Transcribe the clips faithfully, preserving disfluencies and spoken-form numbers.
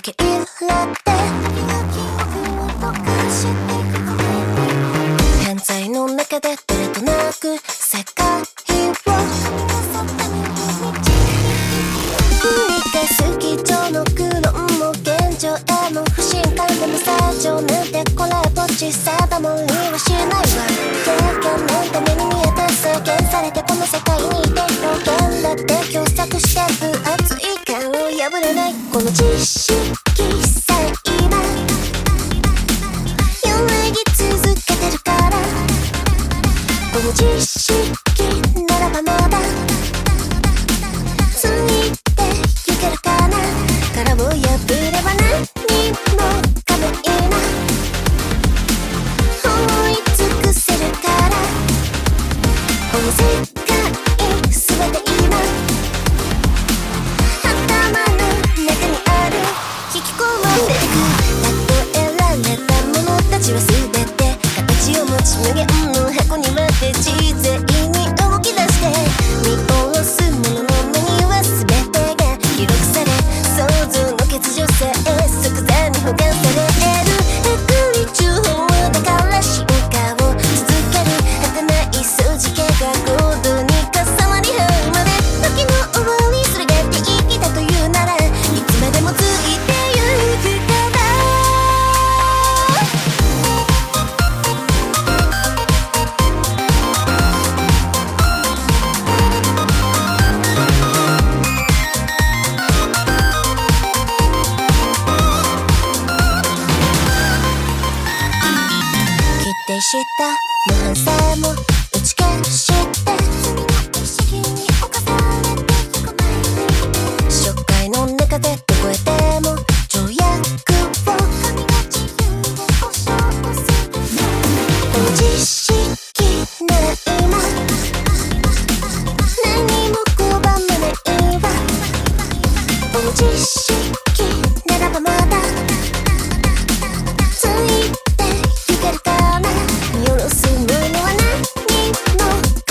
け入れて犯罪の中でどれとなく世界を繰り返す基調の苦悩も現状への不信感でも正常なんてこれっぽっち定まりはしないわ。経験なんて目に見えて制限されてこの世界にいて表現だって狭窄して分厚い感を破れないこの知識さえ今揺らぎ続けてるからこの知識ならばまだついてゆけるかな殻を破れば何もかもいいな追い尽くせるからこの世界全て今頭の中にある引き込まれてく例えられたものたちは全て形を持ち無限の箱に割って自然に動き出して見下ろすものの目には全てが記録され想像の欠如さえ即座に保管されるえぐり中報だから進化を続ける果てない数字系が高度に重なり合うまで時の終わりそれが定義だというならいつまでもついてゆくから決定した無反省も打ち消して罪の意識に侵されてゆく前に初回の中でどこへでも条約を神が自由で保証するこの知識なら今何も拒まないわこの知識ならばまだついてゆけるかな見下ろすものは何も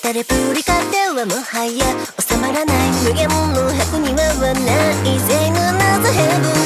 たレプリカではもはや収まらない無限の箱にはない全部なぜヘブン